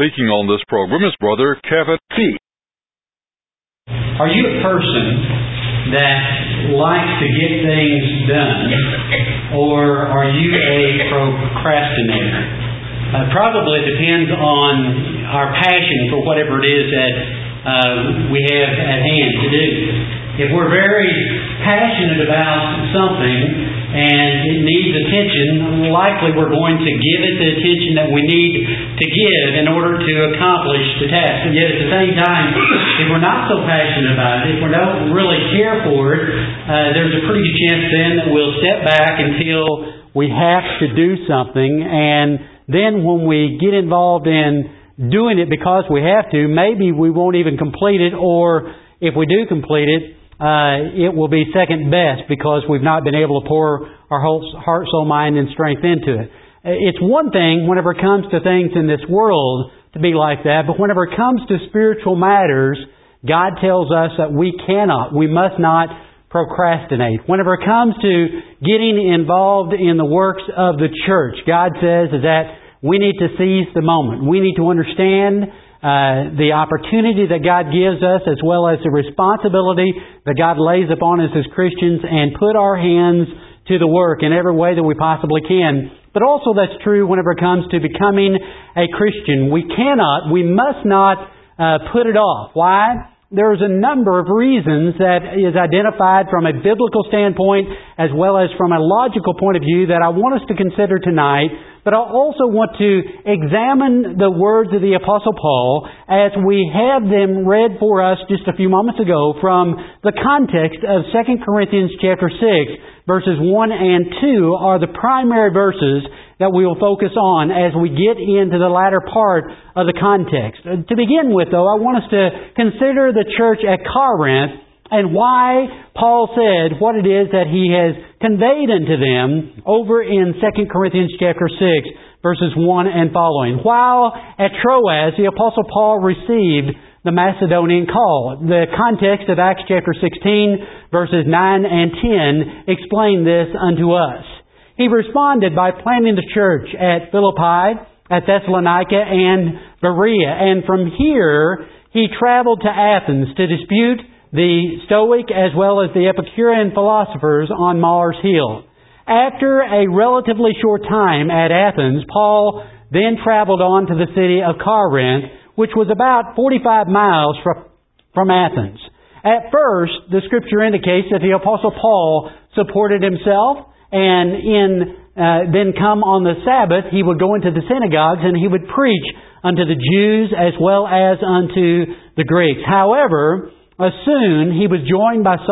speaking on this program is Brother Kevin P. Are you a person that likes to get things done, or are you a procrastinator? Probably depends on our passion for whatever it is that we have at hand to do. If we're very passionate about something and it needs attention, likely we're going to give it the attention that we need to give in order to accomplish the task. But yet at the same time, if we're not so passionate about it, if we don't really care for it, there's a pretty good chance then that we'll step back until we have to do something, and then when we get involved in doing it because we have to, maybe we won't even complete it, or if we do complete it, it will be second best because we've not been able to pour our whole heart, soul, mind, and strength into it. It's one thing whenever it comes to things in this world to be like that, but whenever it comes to spiritual matters, God tells us that we must not procrastinate. Whenever it comes to getting involved in the works of the church, God says that we need to seize the moment. We need to understand the opportunity that God gives us, as well as the responsibility that God lays upon us as Christians, and put our hands to the work in every way that we possibly can. But also that's true whenever it comes to becoming a Christian. We must not put it off. Why? There's a number of reasons that is identified from a biblical standpoint as well as from a logical point of view that I want us to consider tonight. But I also want to examine the words of the Apostle Paul as we have them read for us just a few moments ago from the context of 2 Corinthians chapter 6. Verses 1 and 2 are the primary verses that we will focus on as we get into the latter part of the context. To begin with, though, I want us to consider the church at Corinth and why Paul said what it is that he has conveyed unto them over in 2 Corinthians chapter 6, verses 1 and following. While at Troas, the Apostle Paul received the Macedonian call. The context of Acts chapter 16, verses 9 and 10 explain this unto us. He responded by planting the church at Philippi, at Thessalonica, and Berea. And from here, he traveled to Athens to dispute the Stoic as well as the Epicurean philosophers on Mars Hill. After a relatively short time at Athens, Paul then traveled on to the city of Corinth, which was about 45 miles from Athens. At first, the Scripture indicates that the Apostle Paul supported himself, and then come on the Sabbath, he would go into the synagogues and he would preach unto the Jews as well as unto the Greeks. However, soon he was joined by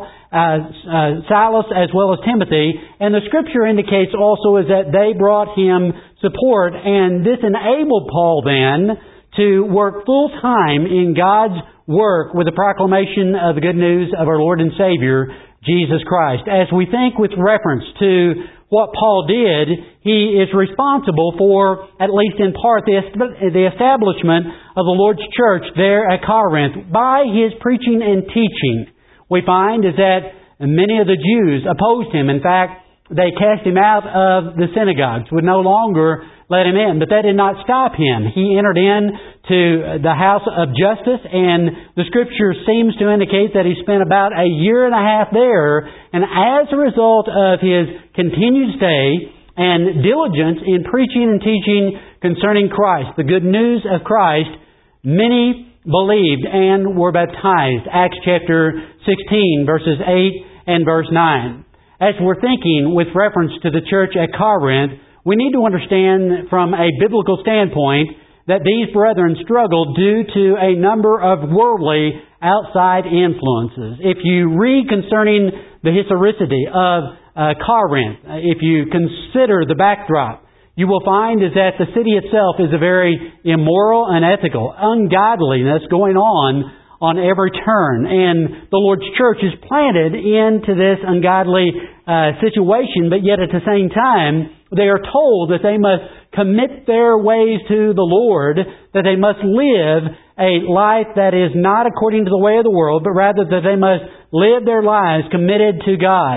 Silas as well as Timothy, and the Scripture indicates also is that they brought him support, and this enabled Paul then to work full time in God's work with the proclamation of the good news of our Lord and Savior, Jesus Christ. As we think with reference to what Paul did, he is responsible for, at least in part, the establishment of the Lord's church there at Corinth by his preaching and teaching. We find is that many of the Jews opposed him. In fact, they cast him out of the synagogues, would no longer let him in. But that did not stop him. He entered into the house of justice, and the Scripture seems to indicate that he spent about a year and a half there. And as a result of his continued stay and diligence in preaching and teaching concerning Christ, the good news of Christ, many believed and were baptized. Acts chapter 16, verses 8 and verse 9. As we're thinking with reference to the church at Corinth, we need to understand from a biblical standpoint that these brethren struggled due to a number of worldly outside influences. If you read concerning the historicity of Corinth, if you consider the backdrop, you will find is that the city itself is a very immoral, unethical, ungodliness going on every turn. And the Lord's church is planted into this ungodly situation, but yet at the same time, they are told that they must commit their ways to the Lord, that they must live a life that is not according to the way of the world, but rather that they must live their lives committed to God.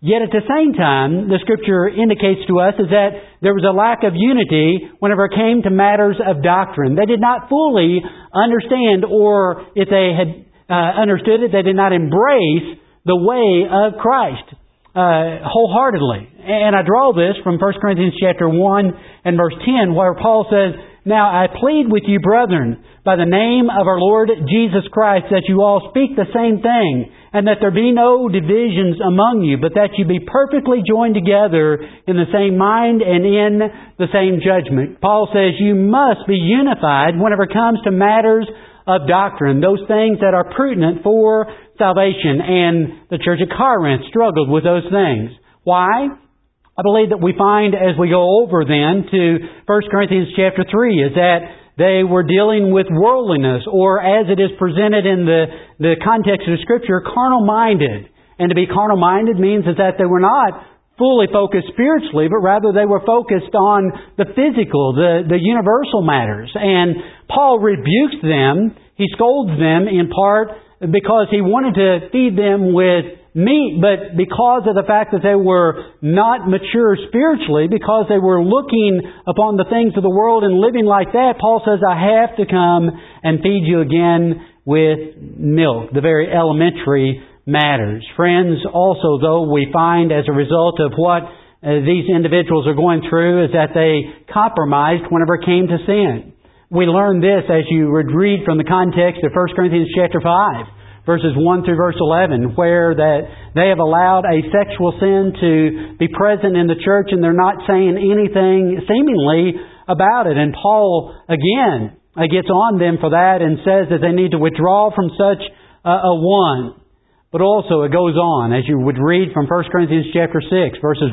Yet at the same time, the Scripture indicates to us is that there was a lack of unity whenever it came to matters of doctrine. They did not fully understand, or if they had understood it, they did not embrace the way of Christ wholeheartedly. And I draw this from 1 Corinthians chapter 1 and verse 10, where Paul says, "Now I plead with you, brethren, by the name of our Lord Jesus Christ, that you all speak the same thing, and that there be no divisions among you, but that you be perfectly joined together in the same mind and in the same judgment." Paul says you must be unified whenever it comes to matters of doctrine, those things that are pertinent for salvation. And the church at Corinth struggled with those things. Why? I believe that we find as we go over then to 1 Corinthians chapter 3 is that they were dealing with worldliness, or as it is presented in the context of the Scripture, carnal-minded. And to be carnal-minded means is that they were not fully focused spiritually, but rather they were focused on the physical, the universal matters. And Paul rebukes them, he scolds them in part because he wanted to feed them with meat, but because of the fact that they were not mature spiritually, because they were looking upon the things of the world and living like that, Paul says, I have to come and feed you again with milk, the very elementary matters. Friends, also though, we find as a result of what these individuals are going through is that they compromised whenever it came to sin. We learn this as you would read from the context of 1 Corinthians chapter 5. Verses 1 through verse 11, where that they have allowed a sexual sin to be present in the church and they're not saying anything seemingly about it. And Paul, again, gets on them for that and says that they need to withdraw from such a one. But also it goes on, as you would read from 1 Corinthians chapter 6, verses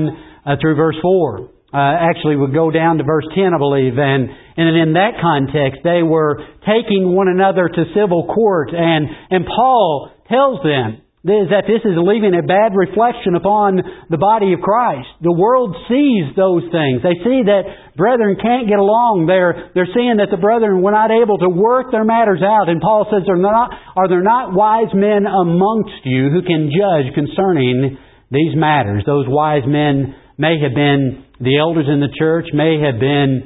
1 through verse 4. Actually would go down to verse 10, I believe, and in that context they were taking one another to civil court, and Paul tells them that this is leaving a bad reflection upon the body of Christ. The world sees those things. They see that brethren can't get along. They're seeing that the brethren were not able to work their matters out, and Paul says, are there not wise men amongst you who can judge concerning these matters? Those wise men may have been the elders in the church, may have been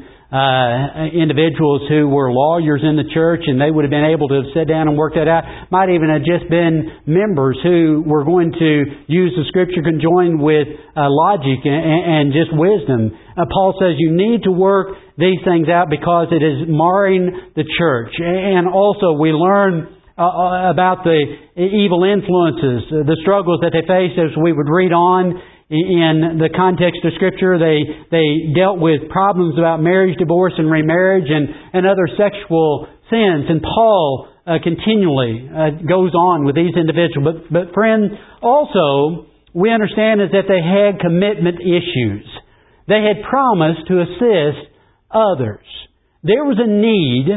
individuals who were lawyers in the church, and they would have been able to sit down and work that out. Might even have just been members who were going to use the Scripture conjoined with logic and just wisdom. Paul says you need to work these things out because it is marring the church. And also we learn about the evil influences, the struggles that they faced as we would read on. In the context of Scripture, they dealt with problems about marriage, divorce, and remarriage, and other sexual sins. And Paul continually goes on with these individuals. But friends, also, we understand is that they had commitment issues. They had promised to assist others. There was a need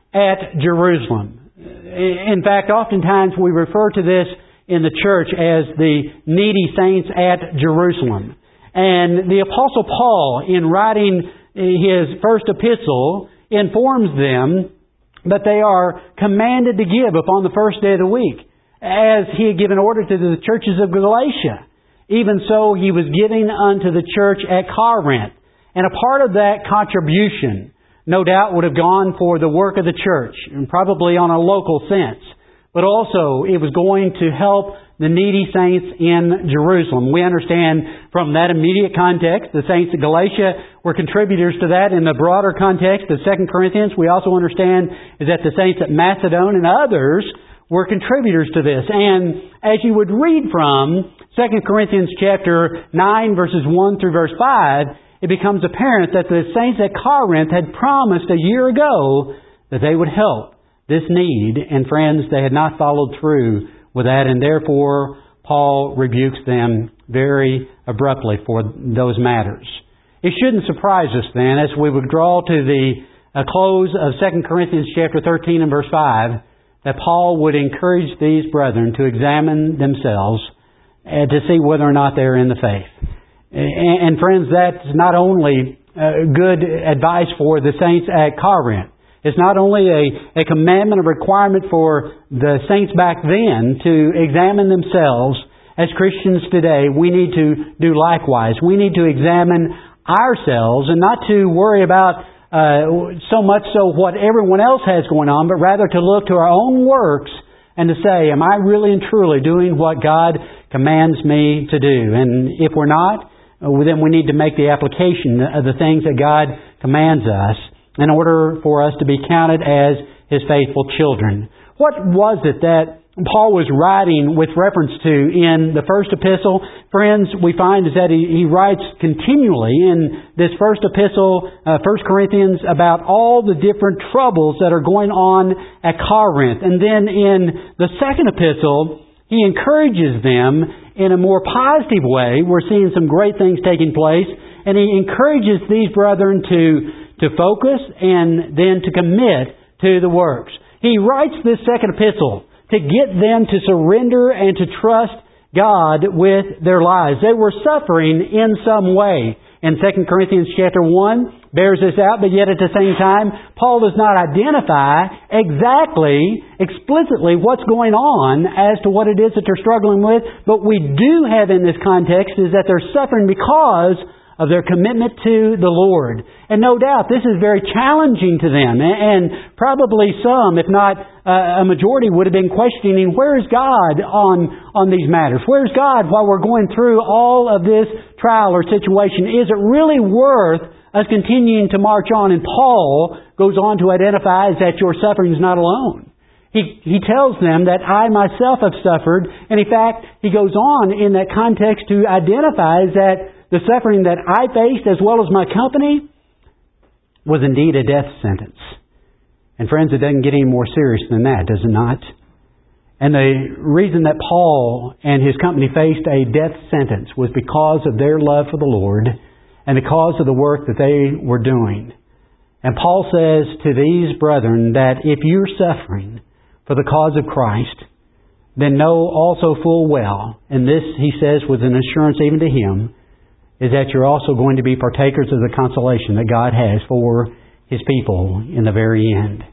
at Jerusalem. In fact, oftentimes we refer to this in the church as the needy saints at Jerusalem. And the Apostle Paul, in writing his first epistle, informs them that they are commanded to give upon the first day of the week, as he had given order to the churches of Galatia. Even so, he was giving unto the church at Corinth. And a part of that contribution, no doubt, would have gone for the work of the church, and probably on a local sense. But also, it was going to help the needy saints in Jerusalem. We understand from that immediate context, the saints of Galatia were contributors to that. In the broader context of 2 Corinthians, we also understand is that the saints at Macedon and others were contributors to this. And as you would read from 2 Corinthians chapter 9, verses 1 through verse 5, it becomes apparent that the saints at Corinth had promised a year ago that they would help this need, and friends, they had not followed through with that, and therefore Paul rebukes them very abruptly for those matters. It shouldn't surprise us then, as we would draw to the close of 2 Corinthians chapter 13 and verse 5, that Paul would encourage these brethren to examine themselves and to see whether or not they're in the faith. And friends, that's not only good advice for the saints at Corinth. It's not only a commandment, a requirement for the saints back then to examine themselves as Christians today, we need to do likewise. We need to examine ourselves and not to worry about so much so what everyone else has going on, but rather to look to our own works and to say, am I really and truly doing what God commands me to do? And if we're not, then we need to make the application of the things that God commands us in order for us to be counted as His faithful children. What was it that Paul was writing with reference to in the first epistle? Friends, we find is that he writes continually in this first epistle, 1 Corinthians, about all the different troubles that are going on at Corinth. And then in the second epistle, he encourages them in a more positive way. We're seeing some great things taking place. And he encourages these brethren to focus and then to commit to the works. He writes this second epistle to get them to surrender and to trust God with their lives. They were suffering in some way. And 2 Corinthians chapter 1 bears this out, but yet at the same time, Paul does not identify explicitly what's going on as to what it is that they're struggling with. But we do have in this context is that they're suffering because of their commitment to the Lord. And no doubt this is very challenging to them. And probably some, if not a majority, would have been questioning, where is God on these matters? Where's God while we're going through all of this trial or situation? Is it really worth us continuing to march on? And Paul goes on to identify that your suffering is not alone. He tells them that I myself have suffered. And in fact, he goes on in that context to identify that the suffering that I faced as well as my company was indeed a death sentence. And friends, it doesn't get any more serious than that, does it not? And the reason that Paul and his company faced a death sentence was because of their love for the Lord and because of the work that they were doing. And Paul says to these brethren that if you're suffering for the cause of Christ, then know also full well, and this, he says, was an assurance even to him, is that you're also going to be partakers of the consolation that God has for His people in the very end.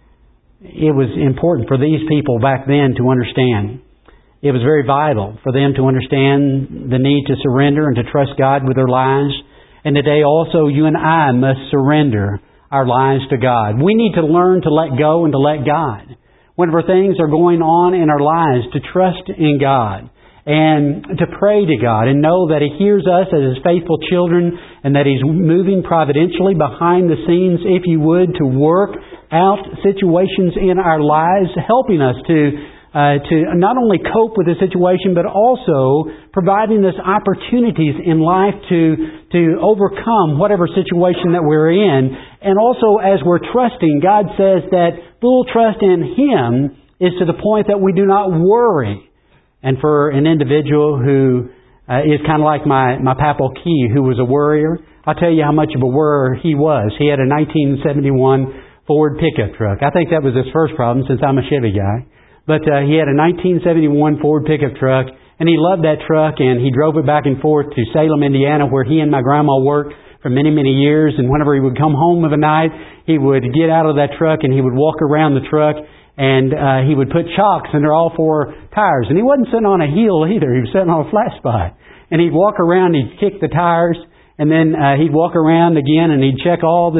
It was important for these people back then to understand. It was very vital for them to understand the need to surrender and to trust God with their lives. And today also you and I must surrender our lives to God. We need to learn to let go and to let God. Whenever things are going on in our lives, to trust in God. And to pray to God and know that He hears us as His faithful children and that He's moving providentially behind the scenes, if you would, to work out situations in our lives, helping us to not only cope with the situation, but also providing us opportunities in life to overcome whatever situation that we're in. And also as we're trusting, God says that full trust in Him is to the point that we do not worry. And for an individual who is kind of like my Papal Key, who was a worrier, I'll tell you how much of a worrier he was. He had a 1971 Ford pickup truck. I think that was his first problem since I'm a Chevy guy. But he had a 1971 Ford pickup truck, and he loved that truck, and he drove it back and forth to Salem, Indiana, where he and my grandma worked for many, many years. And whenever he would come home of a night, he would get out of that truck and he would walk around the truck. And he would put chocks under all four tires. And he wasn't sitting on a heel either. He was sitting on a flat spot. And he'd walk around, he'd kick the tires, and then he'd walk around again and he'd check all the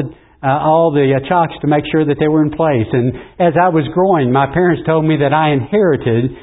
chocks to make sure that they were in place. And as I was growing, my parents told me that I inherited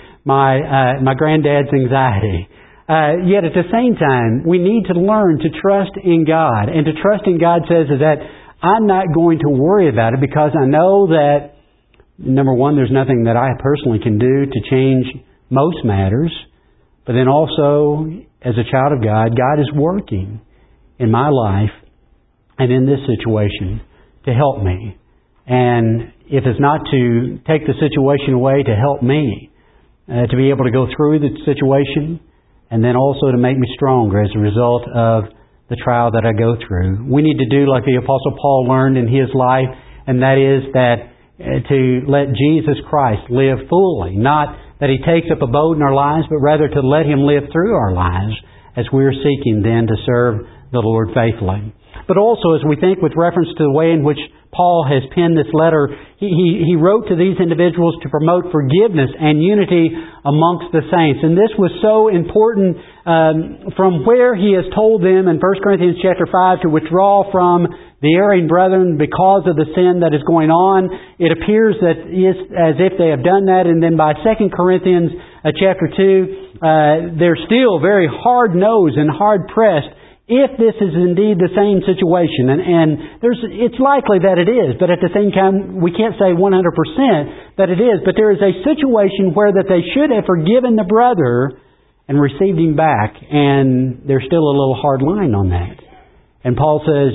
my granddad's anxiety. Yet at the same time, we need to learn to trust in God. And to trust in God says is that I'm not going to worry about it because I know that number one, there's nothing that I personally can do to change most matters. But then also, as a child of God, God is working in my life and in this situation to help me. And if it's not to take the situation away to help me, to be able to go through the situation, and then also to make me stronger as a result of the trial that I go through. We need to do like the Apostle Paul learned in his life, and that is that to let Jesus Christ live fully. Not that He takes up abode in our lives, but rather to let Him live through our lives as we're seeking then to serve the Lord faithfully. But also, as we think with reference to the way in which Paul has penned this letter, he wrote to these individuals to promote forgiveness and unity amongst the saints. And this was so important from where he has told them in 1 Corinthians chapter 5 to withdraw from the erring brethren because of the sin that is going on. It appears that it's as if they have done that. And then by 2 Corinthians chapter 2, they're still very hard-nosed and hard-pressed if this is indeed the same situation. And it's likely that it is, but at the same time, we can't say 100% that it is. But there is a situation where that they should have forgiven the brother and received him back, and there's still a little hard line on that. And Paul says,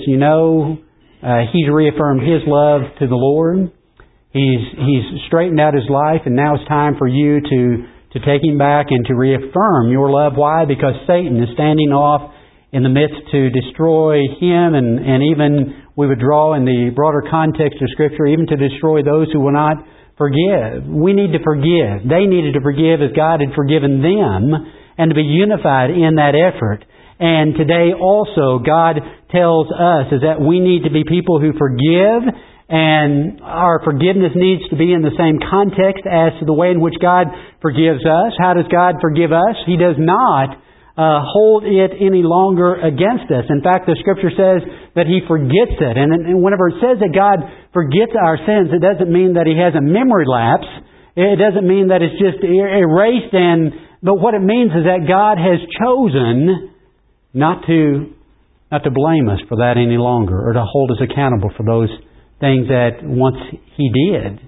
he's reaffirmed his love to the Lord. He's straightened out his life, and now it's time for you to take him back and to reaffirm your love. Why? Because Satan is standing off in the midst to destroy him, and even we would draw in the broader context of Scripture, even to destroy those who will not forgive. We need to forgive. They needed to forgive as God had forgiven them, and to be unified in that effort. And today also God tells us is that we need to be people who forgive, and our forgiveness needs to be in the same context as to the way in which God forgives us. How does God forgive us? He does not hold it any longer against us. In fact, the Scripture says that He forgets it. And whenever it says that God forgets our sins, it doesn't mean that He has a memory lapse. It doesn't mean that it's just erased. But what it means is that God has chosen not to blame us for that any longer, or to hold us accountable for those things that once He did.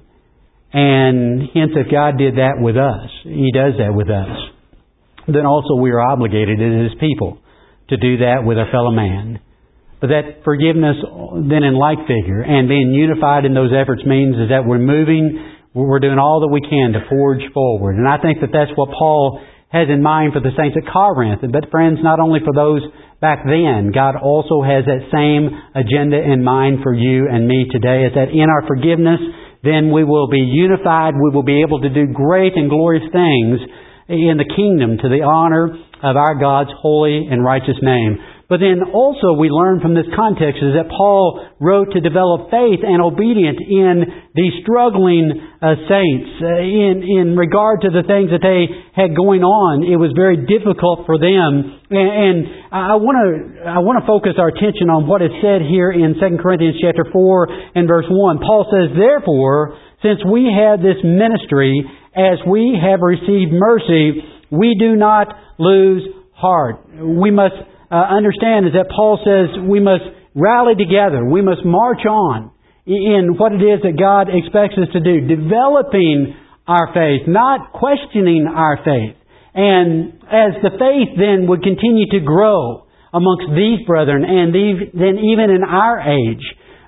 And hence, if God did that with us, He does that with us, then also we are obligated as His people to do that with a fellow man. But that forgiveness then in like figure and being unified in those efforts means is that we're doing all that we can to forge forward. And I think that that's what Paul has in mind for the saints at Corinth. But friends, not only for those back then, God also has that same agenda in mind for you and me today, is that in our forgiveness, then we will be unified, we will be able to do great and glorious things in the kingdom to the honor of our God's holy and righteous name. But then also we learn from this context is that Paul wrote to develop faith and obedience in these struggling saints. In regard to the things that they had going on, it was very difficult for them. And I want to focus our attention on what is said here in 2 Corinthians chapter 4 and verse 1. Paul says, "Therefore, since we have this ministry, as we have received mercy, we do not lose heart." We must understand is that Paul says we must rally together. We must march on in what it is that God expects us to do. Developing our faith, not questioning our faith. And as the faith then would continue to grow amongst these brethren, and then even in our age,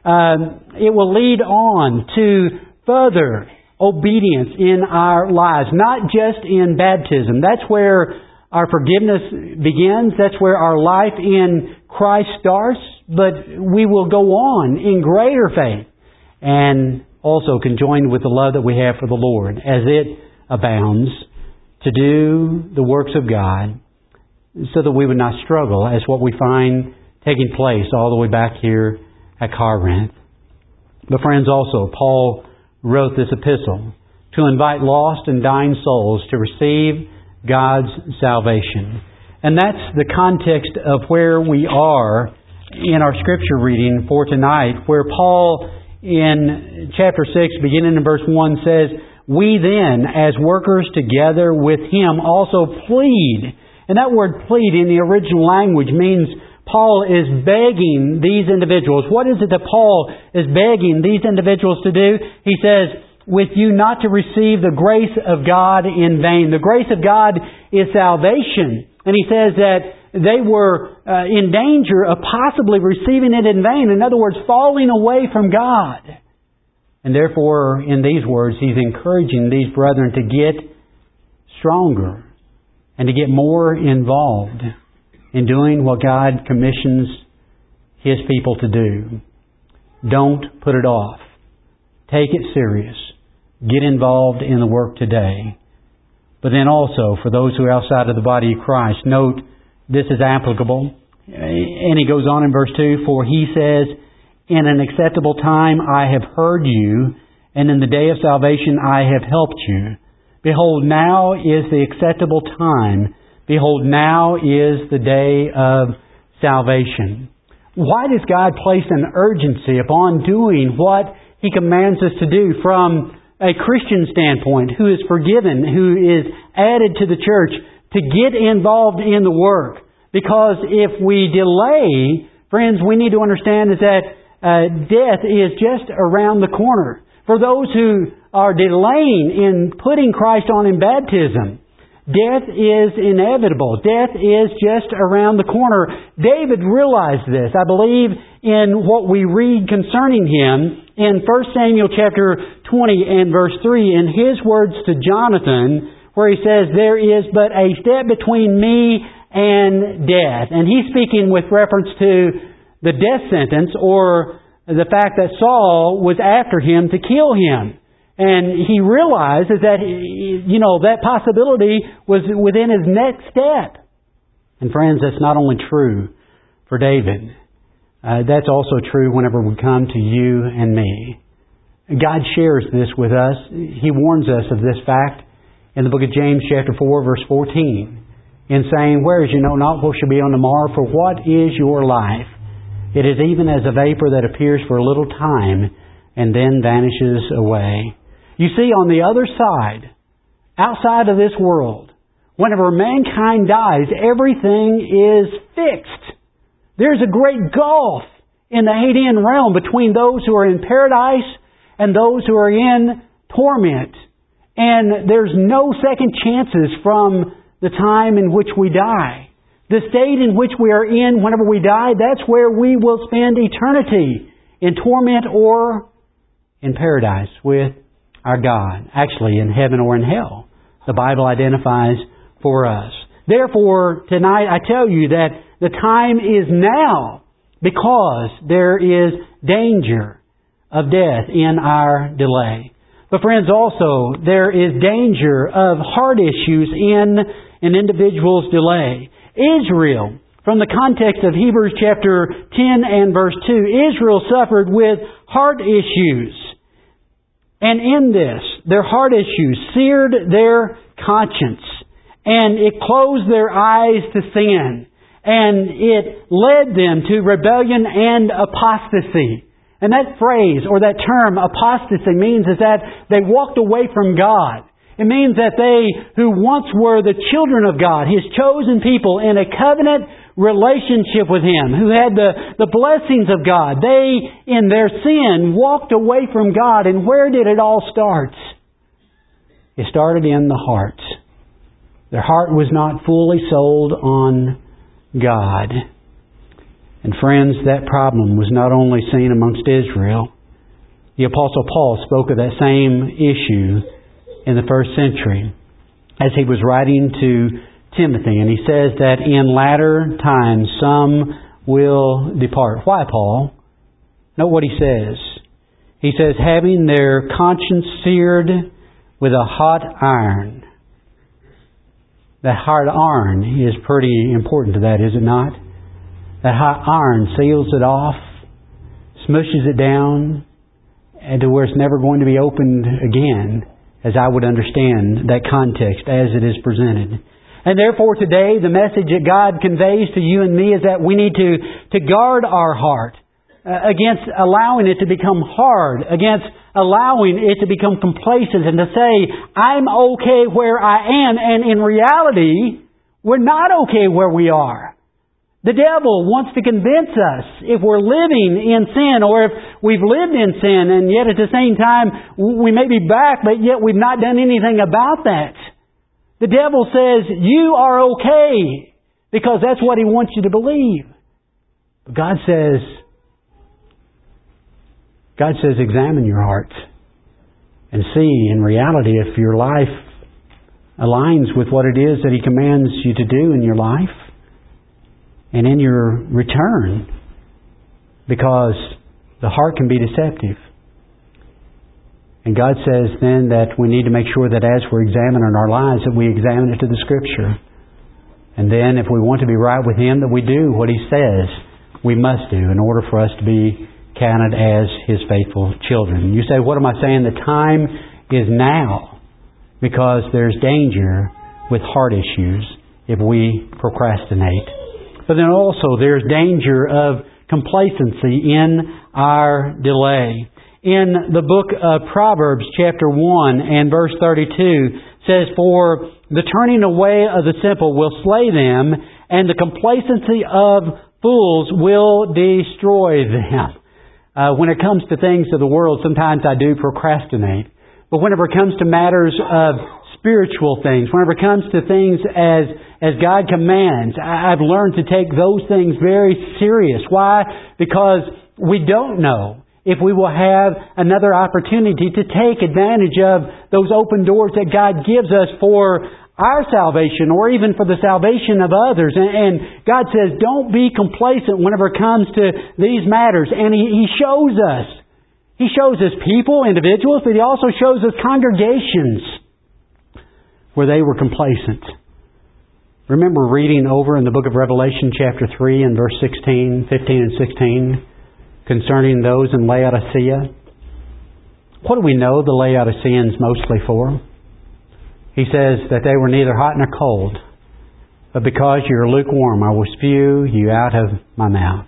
it will lead on to further obedience in our lives, not just in baptism. That's where our forgiveness begins. That's where our life in Christ starts. But we will go on in greater faith, and also conjoined with the love that we have for the Lord as it abounds, to do the works of God, so that we would not struggle as what we find taking place all the way back here at Corinth. But friends, also, Paul wrote this epistle to invite lost and dying souls to receive God's salvation. And that's the context of where we are in our Scripture reading for tonight, where Paul in chapter 6, beginning in verse 1, says, "We then, as workers together with Him, also plead." And that word plead in the original language means Paul is begging these individuals. What is it that Paul is begging these individuals to do? He says, "With you not to receive the grace of God in vain." The grace of God is salvation. And he says that they were in danger of possibly receiving it in vain. In other words, falling away from God. And therefore, in these words, he's encouraging these brethren to get stronger and to get more involved in doing what God commissions His people to do. Don't put it off. Take it serious. Get involved in the work today. But then also, for those who are outside of the body of Christ, note this is applicable And he goes on in verse 2, for he says, in an acceptable time I have heard you, and in the day of salvation I have helped you. Behold, now is the acceptable time. Behold, now is the day of salvation. Why does God place an urgency upon doing what He commands us to do from a Christian standpoint, who is forgiven, who is added to the church, to get involved in the work? Because if we delay, friends, we need to understand is that death is just around the corner. For those who are delaying in putting Christ on in baptism, death is inevitable. Death is just around the corner. David realized this, I believe, in what we read concerning him in 1 Samuel chapter 20 and verse 3, in his words to Jonathan, where he says, there is but a step between me and death. And he's speaking with reference to the death sentence, or the fact that Saul was after him to kill him. And he realizes that, that possibility was within his next step. And friends, that's not only true for David. That's also true whenever we come to you and me. God shares this with us. He warns us of this fact in the book of James chapter 4 verse 14. In saying, whereas you know not what shall be on the morrow, for what is your life? It is even as a vapor that appears for a little time and then vanishes away. You see, on the other side, outside of this world, whenever mankind dies, everything is fixed. There's a great gulf in the Hadean realm between those who are in paradise and those who are in torment. And there's no second chances from the time in which we die. The state in which we are in whenever we die, that's where we will spend eternity, in torment or in paradise with our God. Actually, in heaven or in hell. The Bible identifies for us. Therefore, tonight I tell you that the time is now, because there is danger of death in our delay. But friends, also, there is danger of heart issues in an individual's delay. Israel, from the context of Hebrews chapter 10 and verse 2, Israel suffered with heart issues. And in this, their heart issues seared their conscience. And it closed their eyes to sin. And it led them to rebellion and apostasy. And that phrase, or that term, apostasy, means is that they walked away from God. It means that they who once were the children of God, His chosen people in a covenant relationship with Him, who had the blessings of God, they, in their sin, walked away from God. And where did it all start? It started in the heart. Their heart was not fully sold on God. And friends, that problem was not only seen amongst Israel. The Apostle Paul spoke of that same issue in the first century as he was writing to Timothy. And he says that in latter times some will depart. Why, Paul? Note what he says. He says, having their conscience seared with a hot iron. That hot iron is pretty important to that, is it not? That hot iron seals it off, smushes it down, and to where it's never going to be opened again, as I would understand that context as it is presented. And therefore today, the message that God conveys to you and me is that we need to guard our heart against allowing it to become hard, against allowing it to become complacent and to say, I'm okay where I am, and in reality, we're not okay where we are. The devil wants to convince us, if we're living in sin, or if we've lived in sin, and yet at the same time we may be back, but yet we've not done anything about that. The devil says, you are okay, because that's what he wants you to believe. But God says, examine your heart and see in reality if your life aligns with what it is that He commands you to do in your life. And in your return, because the heart can be deceptive. And God says then that we need to make sure that as we're examining our lives, that we examine it to the Scripture. And then if we want to be right with Him, that we do what He says we must do in order for us to be counted as His faithful children. You say, what am I saying? The time is now, because there's danger with heart issues if we procrastinate. But then also there's danger of complacency in our delay. In the book of Proverbs chapter 1 and verse 32 says, "For the turning away of the simple will slay them, and the complacency of fools will destroy them." When it comes to things of the world, sometimes I do procrastinate. But whenever it comes to matters of spiritual things, whenever it comes to things as God commands, I've learned to take those things very serious. Why? Because we don't know if we will have another opportunity to take advantage of those open doors that God gives us for our salvation or even for the salvation of others. And God says, don't be complacent whenever it comes to these matters. And He shows us. He shows us people, individuals, but He also shows us congregations where they were complacent. Remember reading over in the book of Revelation chapter 3 and verse 15 and 16 concerning those in Laodicea? What do we know the Laodiceans mostly for? He says that they were neither hot nor cold, but because you're lukewarm, I will spew you out of my mouth.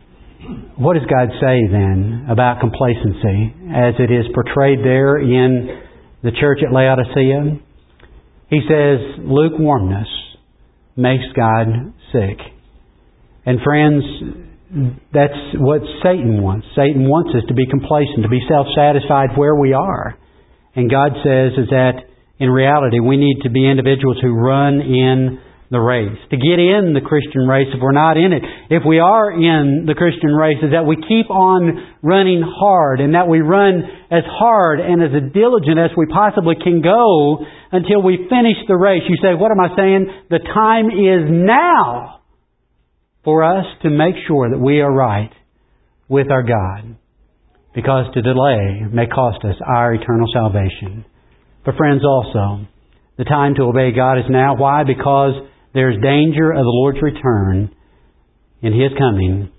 What does God say then about complacency as it is portrayed there in the church at Laodicea? He says lukewarmness makes God sick. And friends, that's what Satan wants. Satan wants us to be complacent, to be self-satisfied where we are. And God says is that in reality we need to be individuals who run in the race. To get in the Christian race, if we're not in it, if we are in the Christian race, is that we keep on running hard, and that we run as hard and as diligent as we possibly can go until we finish the race. You say, what am I saying? The time is now for us to make sure that we are right with our God, because to delay may cost us our eternal salvation. But friends, also, the time to obey God is now. Why? Because there's danger of the Lord's return in His coming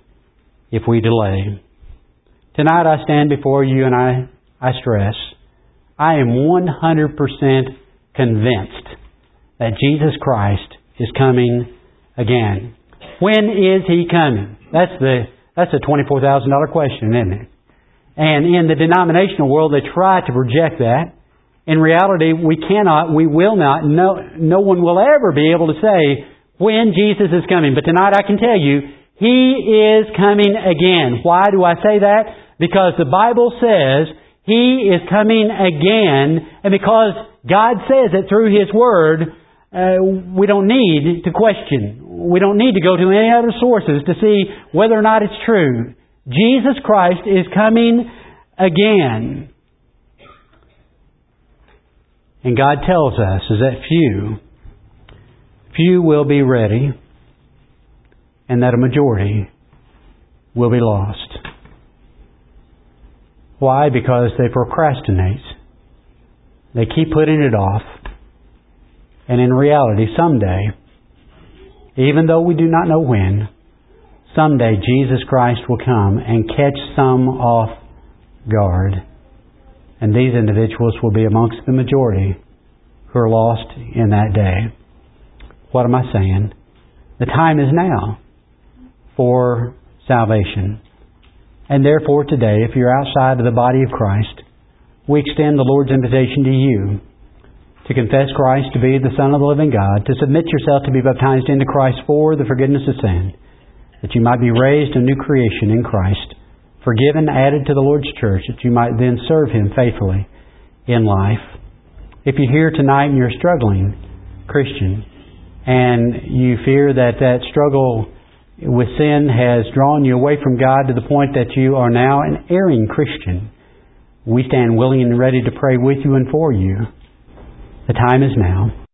if we delay. Tonight I stand before you and I stress, I am 100% convinced that Jesus Christ is coming again. When is He coming? That's a $24,000 question, isn't it? And in the denominational world, they try to project that. In reality, we cannot, we will not, no one will ever be able to say when Jesus is coming. But tonight I can tell you, He is coming again. Why do I say that? Because the Bible says He is coming again, and because God says it through His Word, we don't need to question. We don't need to go to any other sources to see whether or not it's true. Jesus Christ is coming again. And God tells us is that few will be ready, and that a majority will be lost. Why? Because they procrastinate. They keep putting it off. And in reality, someday, even though we do not know when, someday Jesus Christ will come and catch some off guard. And these individuals will be amongst the majority who are lost in that day. What am I saying? The time is now for salvation. And therefore today, if you're outside of the body of Christ, we extend the Lord's invitation to you to confess Christ to be the Son of the living God, to submit yourself to be baptized into Christ for the forgiveness of sin, that you might be raised a new creation in Christ, forgiven, added to the Lord's church, that you might then serve Him faithfully in life. If you're here tonight and you're struggling, Christian, and you fear that struggle with sin has drawn you away from God to the point that you are now an erring Christian, we stand willing and ready to pray with you and for you. The time is now.